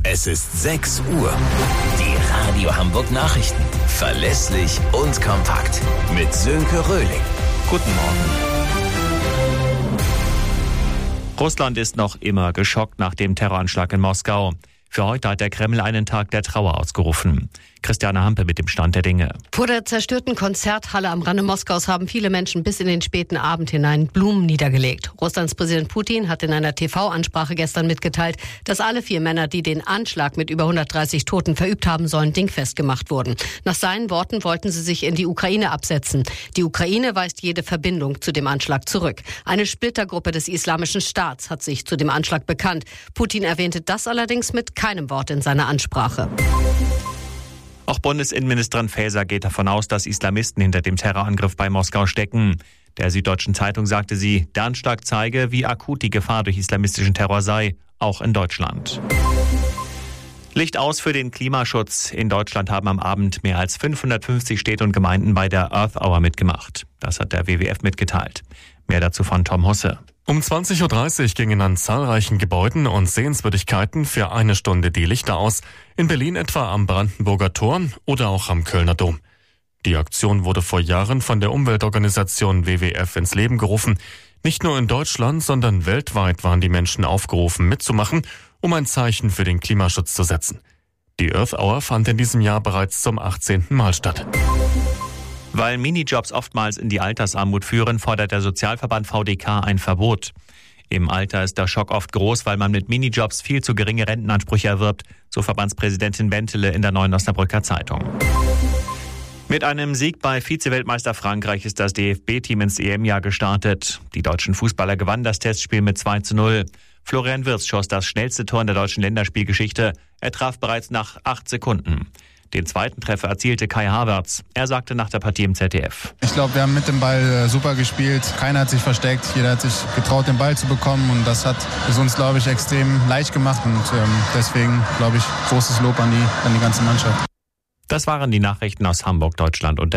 Es ist 6 Uhr. Die Radio Hamburg Nachrichten. Verlässlich und kompakt. Mit Sönke Röhling. Guten Morgen. Russland ist noch immer geschockt nach dem Terroranschlag in Moskau. Für heute hat der Kreml einen Tag der Trauer ausgerufen. Christiane Hampe mit dem Stand der Dinge. Vor der zerstörten Konzerthalle am Rande Moskaus haben viele Menschen bis in den späten Abend hinein Blumen niedergelegt. Russlands Präsident Putin hat in einer TV-Ansprache gestern mitgeteilt, dass alle 4 Männer, die den Anschlag mit über 130 Toten verübt haben sollen, dingfest gemacht wurden. Nach seinen Worten wollten sie sich in die Ukraine absetzen. Die Ukraine weist jede Verbindung zu dem Anschlag zurück. Eine Splittergruppe des Islamischen Staats hat sich zu dem Anschlag bekannt. Putin erwähnte das allerdings mit keinem Wort in seiner Ansprache. Auch Bundesinnenministerin Faeser geht davon aus, dass Islamisten hinter dem Terrorangriff bei Moskau stecken. Der Süddeutschen Zeitung sagte sie, der Anschlag zeige, wie akut die Gefahr durch islamistischen Terror sei, auch in Deutschland. Licht aus für den Klimaschutz. In Deutschland haben am Abend mehr als 550 Städte und Gemeinden bei der Earth Hour mitgemacht. Das hat der WWF mitgeteilt. Mehr dazu von Tom Husse. Um 20.30 Uhr gingen an zahlreichen Gebäuden und Sehenswürdigkeiten für 1 Stunde die Lichter aus. In Berlin etwa am Brandenburger Tor oder auch am Kölner Dom. Die Aktion wurde vor Jahren von der Umweltorganisation WWF ins Leben gerufen. Nicht nur in Deutschland, sondern weltweit waren die Menschen aufgerufen, mitzumachen, um ein Zeichen für den Klimaschutz zu setzen. Die Earth Hour fand in diesem Jahr bereits zum 18. Mal statt. Weil Minijobs oftmals in die Altersarmut führen, fordert der Sozialverband VDK ein Verbot. Im Alter ist der Schock oft groß, weil man mit Minijobs viel zu geringe Rentenansprüche erwirbt, so Verbandspräsidentin Bentele in der Neuen Osnabrücker Zeitung. Mit einem Sieg bei Vize-Weltmeister Frankreich ist das DFB-Team ins EM-Jahr gestartet. Die deutschen Fußballer gewannen das Testspiel mit 2:0. Florian Wirtz schoss das schnellste Tor in der deutschen Länderspielgeschichte. Er traf bereits nach 8 Sekunden. Den zweiten Treffer erzielte Kai Havertz. Er sagte nach der Partie im ZDF: Ich glaube, wir haben mit dem Ball super gespielt. Keiner hat sich versteckt. Jeder hat sich getraut, den Ball zu bekommen. Und das hat es uns, glaube ich, extrem leicht gemacht. Und deswegen, glaube ich, großes Lob an die ganze Mannschaft. Das waren die Nachrichten aus Hamburg, Deutschland und